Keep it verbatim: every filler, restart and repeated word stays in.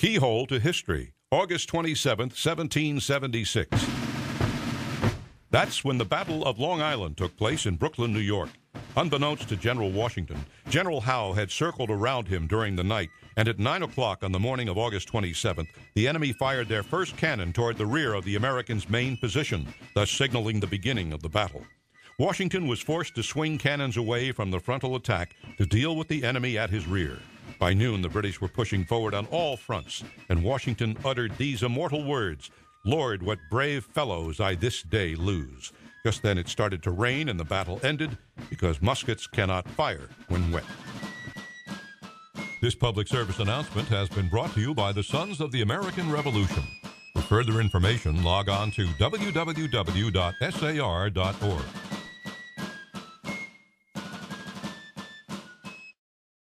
Keyhole to History, August twenty-seventh, seventeen seventy-six. That's when the Battle of Long Island took place in Brooklyn, New York. Unbeknownst to General Washington, General Howe had circled around him during the night, and at nine o'clock on the morning of August twenty-seventh, the enemy fired their first cannon toward the rear of the Americans' main position, thus signaling the beginning of the battle. Washington was forced to swing cannons away from the frontal attack to deal with the enemy at his rear. By noon, the British were pushing forward on all fronts, and Washington uttered these immortal words, "Lord, what brave fellows I this day lose." Just then it started to rain, and the battle ended because muskets cannot fire when wet. This public service announcement has been brought to you by the Sons of the American Revolution. For further information, log on to w w w dot s a r dot org.